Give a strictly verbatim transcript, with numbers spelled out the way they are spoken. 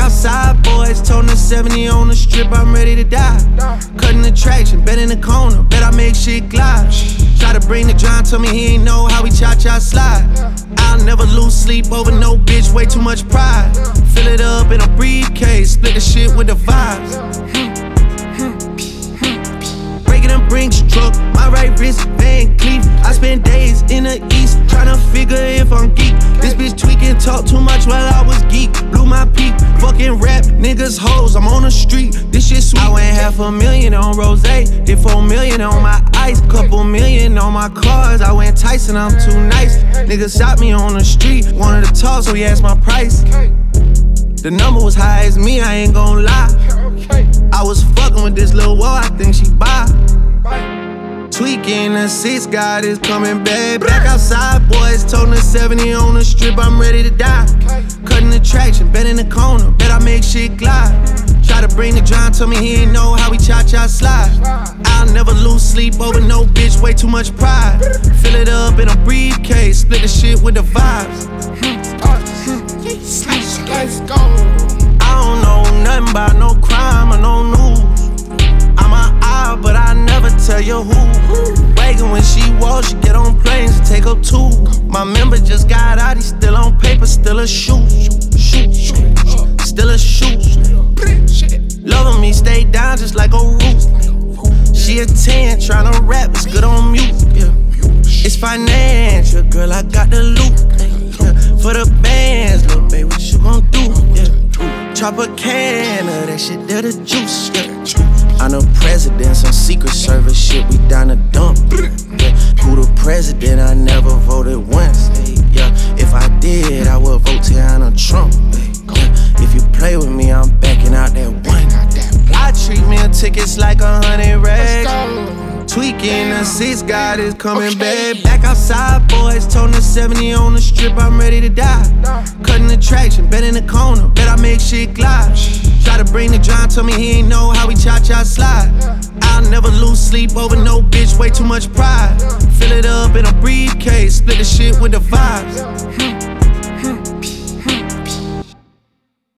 outside, boys. Toting the seventy on the strip, I'm ready to die. Cutting the traction, bet in the corner, bet I make shit glide. Try to bring the John, tell me he ain't know how we cha-cha slide. I'll never lose sleep over no bitch, way too much pride. Fill it up in a briefcase, split the shit with the vibes. Breaking them Brinks truck, my right wrist, Van Cleef. I spend days in the east, tryna figure if I'm geek. This bitch tweaking, talk too much while I was geek. Blew my peak, fucking rap, niggas hoes, I'm on the street. This shit sweet. I went half a million on rose, did four million on my ice. Couple million on my cars, I went Tyson, I'm too nice. Niggas shot me on the street, wanted to talk, so he asked my price. The number was high as me, I ain't gon' lie. I was fucking with this little wall, I think she buy. Tweaking, the six God is coming back. Back outside, boys, toting the seventy on the strip, I'm ready to die. Cutting the traction, bet in the corner, bet I make shit glide. Try to bring the John, tell me he ain't know how we cha-cha slide. I'll never lose sleep over no bitch, way too much pride. Fill it up in a briefcase, split the shit with the vibes. Let's go. I don't know nothing about no crime or no news. I'm an eye, but I never tell you who. Wagon when she walks, she get on planes and take up two. My member just got out, he still on paper, still a shoe. Shoot, shoot, still a shoe. Loving me, stay down just like a roof. She a ten, tryna rap, it's good on mute. Yeah. It's financial, girl, I got the loot. Yeah. For the bands, little baby, what you gon' do? Yeah. Chop a can of that shit, that the juice. Yeah. I'm the president, some secret service shit, we down the dump. Yeah. Who the president? I never voted once. Yeah. If I did, I would vote Tiana Trump. Yeah. If you play with me, I'm backing out that one. I treat meal tickets like a hundred racks. Tweaking, the six God is coming Okay. back. Back outside, boys, toting the seventy on the strip, I'm ready to die. Cutting the traction, bet in the corner, bet I make shit glide. Try to bring the John, tell me he ain't know how we cha-cha slide. I'll never lose sleep over no bitch, way too much pride. Fill it up in a briefcase, split the shit with the vibes.